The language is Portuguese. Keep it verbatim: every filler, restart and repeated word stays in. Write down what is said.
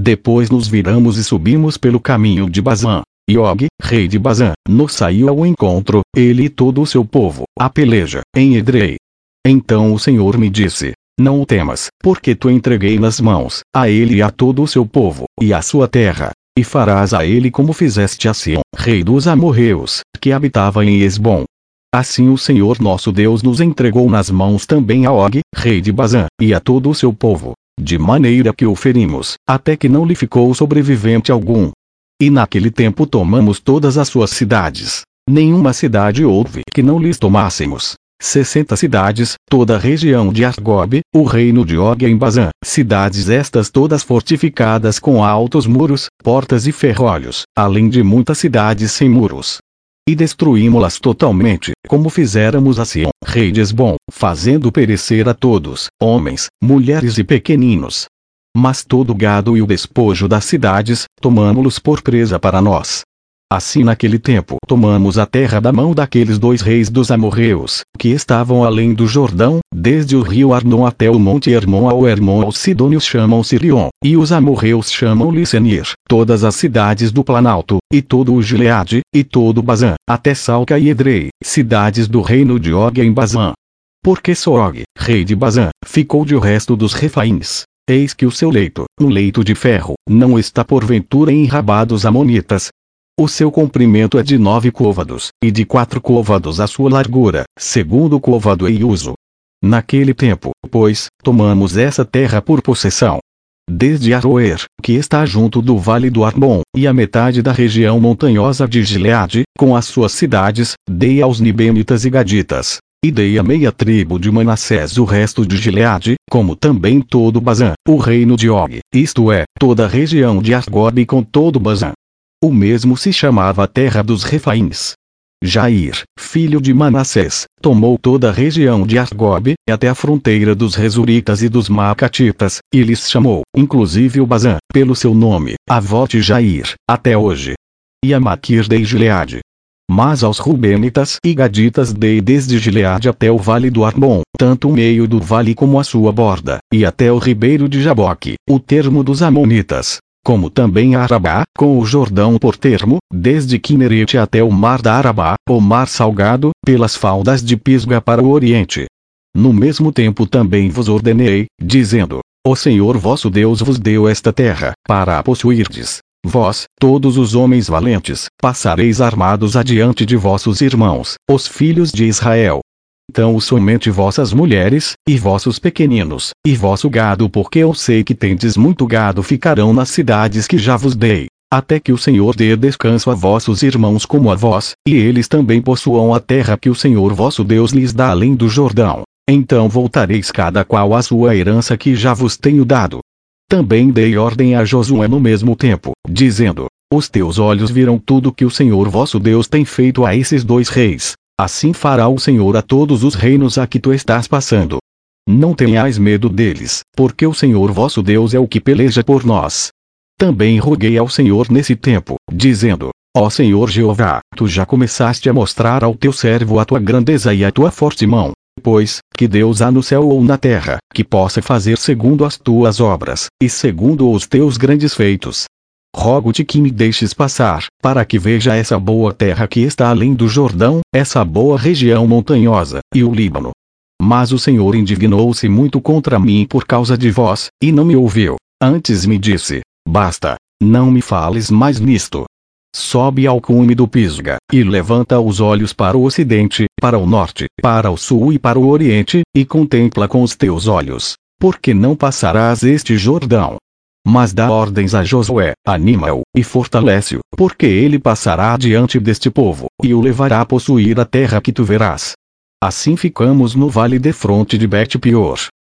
Depois nos viramos e subimos pelo caminho de Bazã. E Og, rei de Bazã, nos saiu ao encontro, ele e todo o seu povo, a peleja, em Edrei. Então o Senhor me disse: não o temas, porque tu entreguei nas mãos, a ele e a todo o seu povo, e a sua terra, e farás a ele como fizeste a Sião, rei dos amorreus, que habitava em Esbom. Assim o Senhor nosso Deus nos entregou nas mãos também a Og, rei de Bazã, e a todo o seu povo, de maneira que o ferimos, até que não lhe ficou sobrevivente algum. E naquele tempo tomamos todas as suas cidades. Nenhuma cidade houve que não lhes tomássemos. Sessenta cidades, toda a região de Argob, o reino de Og em Bazã, cidades estas todas fortificadas com altos muros, portas e ferrolhos, além de muitas cidades sem muros. E destruímos-las totalmente, como fizéramos a Sião, rei de Esbom, fazendo perecer a todos, homens, mulheres e pequeninos. Mas todo o gado e o despojo das cidades, tomamo-los por presa para nós. Assim naquele tempo tomamos a terra da mão daqueles dois reis dos amorreus, que estavam além do Jordão, desde o rio Arnon até o monte Hermon ao Hermon. Os sidônios chamam Sirion, e os amorreus chamam-lhe Senir, todas as cidades do Planalto, e todo o Gileade, e todo o Bazã, até Salca e Edrei, cidades do reino de Og em Bazã. Porque só Og, rei de Bazã, ficou de o resto dos Refaíns. Eis que o seu leito, um leito de ferro, não está porventura em Rabá dos Amonitas. O seu comprimento é de nove côvados, e de quatro côvados a sua largura, segundo côvado em uso. Naquele tempo, pois, tomamos essa terra por possessão. Desde Aroer, que está junto do vale do Arnon, e a metade da região montanhosa de Gileade, com as suas cidades, dei aos Nibemitas e Gaditas. E dei a meia tribo de Manassés o resto de Gileade, como também todo Bazã, o reino de Og, isto é, toda a região de Argob com todo Bazã. O mesmo se chamava a terra dos Refaíns. Jair, filho de Manassés, tomou toda a região de Argob, até a fronteira dos Resuritas e dos Macatitas, e lhes chamou, inclusive o Bazã, pelo seu nome, Avote Jair, até hoje. E a Maquir dei Gileade. Mas aos Rubenitas e Gaditas dei desde Gileade até o vale do Arnon, tanto o meio do vale como a sua borda, e até o ribeiro de Jaboque, o termo dos Amonitas, como também a Arabá, com o Jordão por termo, desde Quinerete até o mar da Arabá, o mar salgado, pelas faldas de Pisga para o oriente. No mesmo tempo também vos ordenei, dizendo: o Senhor vosso Deus vos deu esta terra, para a possuirdes. Vós, todos os homens valentes, passareis armados adiante de vossos irmãos, os filhos de Israel. Então somente vossas mulheres, e vossos pequeninos, e vosso gado, porque eu sei que tendes muito gado, ficarão nas cidades que já vos dei, até que o Senhor dê descanso a vossos irmãos como a vós, e eles também possuam a terra que o Senhor vosso Deus lhes dá além do Jordão. Então voltareis cada qual à sua herança que já vos tenho dado. Também dei ordem a Josué no mesmo tempo, dizendo: os teus olhos viram tudo que o Senhor vosso Deus tem feito a esses dois reis, assim fará o Senhor a todos os reinos a que tu estás passando. Não tenhais medo deles, porque o Senhor vosso Deus é o que peleja por nós. Também roguei ao Senhor nesse tempo, dizendo: ó Senhor Jeová, tu já começaste a mostrar ao teu servo a tua grandeza e a tua forte mão. Pois, que Deus há no céu ou na terra, que possa fazer segundo as tuas obras, e segundo os teus grandes feitos. Rogo-te que me deixes passar, para que veja essa boa terra que está além do Jordão, essa boa região montanhosa, e o Líbano. Mas o Senhor indignou-se muito contra mim por causa de vós, e não me ouviu. Antes me disse: basta, não me fales mais nisto. Sobe ao cume do Pisga, e levanta os olhos para o ocidente, para o norte, para o sul e para o oriente, e contempla com os teus olhos, porque não passarás este Jordão. Mas dá ordens a Josué, anima-o, e fortalece-o, porque ele passará diante deste povo, e o levará a possuir a terra que tu verás. Assim ficamos no vale defronte de Bet-Peor,